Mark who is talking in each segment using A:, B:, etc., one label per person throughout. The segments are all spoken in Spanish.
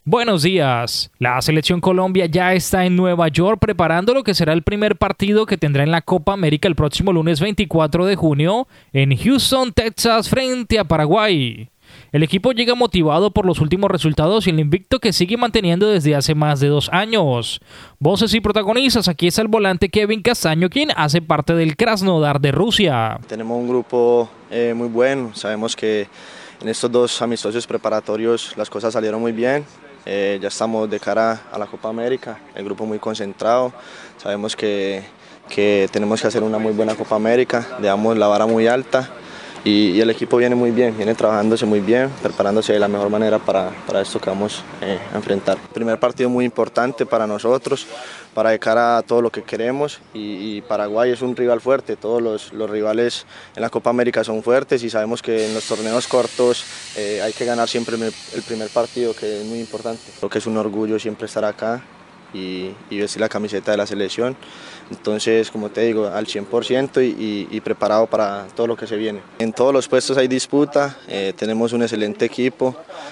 A: Buenos días. La selección Colombia ya está en Nueva York preparando lo que será el primer partido que tendrá en la Copa América el próximo lunes 24 de junio en Houston, Texas, frente a Paraguay. El equipo llega motivado por los últimos resultados y el invicto que sigue manteniendo desde hace más de 2 años. Voces y protagonistas, aquí está el volante Kevin Castaño, quien hace parte del Krasnodar de Rusia.
B: Tenemos un grupo muy bueno, sabemos que en estos 2 amistosos preparatorios las cosas salieron muy bien. Ya estamos de cara a la Copa América, el grupo muy concentrado, sabemos que tenemos que hacer una muy buena Copa América, dejamos la vara muy alta y el equipo viene muy bien, viene trabajándose muy bien, preparándose de la mejor manera para esto que vamos a enfrentar. Primer partido muy importante para nosotros, para de cara a todo lo que queremos y Paraguay es un rival fuerte, todos los rivales en la Copa América son fuertes y sabemos que en los torneos cortos hay que ganar siempre el primer partido, que es muy importante. Creo que es un orgullo siempre estar acá y vestir la camiseta de la selección, entonces como te digo al 100% y preparado para todo lo que se viene. En todos los puestos hay disputa, tenemos un excelente equipo,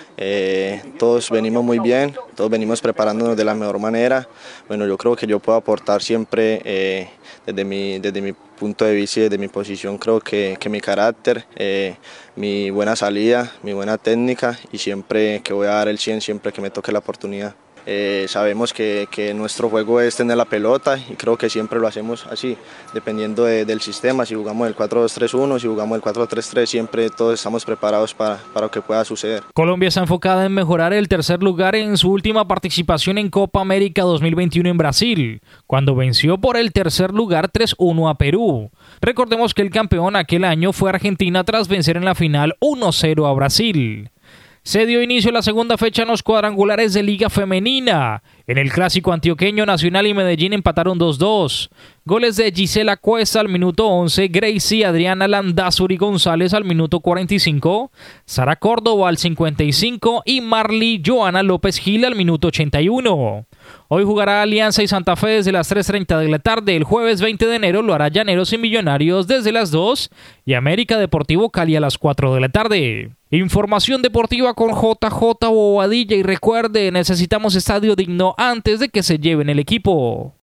B: todos venimos muy bien, todos venimos preparándonos de la mejor manera. Bueno, yo creo que yo puedo aportar siempre desde mi punto de vista y desde mi posición, creo que mi carácter, mi buena salida, mi buena técnica y siempre que voy a dar el 100 siempre que me toque la oportunidad. Sabemos que nuestro juego es tener la pelota y creo que siempre lo hacemos así, dependiendo del sistema, si jugamos el 4-2-3-1, si jugamos el 4-3-3, siempre todos estamos preparados para lo que pueda suceder.
A: Colombia está enfocada en mejorar el tercer lugar en su última participación en Copa América 2021 en Brasil, cuando venció por el tercer lugar 3-1 a Perú. Recordemos que el campeón aquel año fue Argentina tras vencer en la final 1-0 a Brasil. Se dio inicio a la segunda fecha en los cuadrangulares de Liga Femenina. En el clásico antioqueño, Nacional y Medellín empataron 2-2. Goles de Gisela Cuesta al minuto 11, Gracie Adriana Landázuri González al minuto 45, Sara Córdoba al 55 y Marly Joana López Gil al minuto 81. Hoy jugará Alianza y Santa Fe desde las 3:30 de la tarde. El jueves 20 de enero lo hará Llaneros y Millonarios desde las 2 y América Deportivo Cali a las 4 de la tarde. Información deportiva con JJ Bobadilla y recuerde, necesitamos estadio digno antes de que se lleven el equipo.